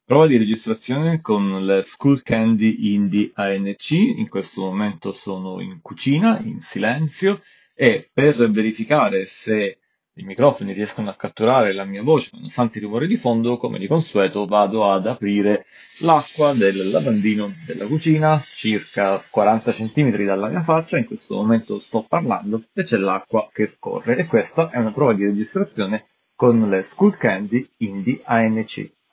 Prova di registrazione con le Skull Candy Indie ANC. In questo momento sono in cucina, in silenzio, e per verificare se i microfoni riescono a catturare la mia voce nonostante i rumori di fondo, come di consueto, vado ad aprire l'acqua del lavandino della cucina, circa 40 centimetri dalla mia faccia. In questo momento sto parlando e c'è l'acqua che scorre. E questa è una prova di registrazione con le Skull Candy Indie ANC.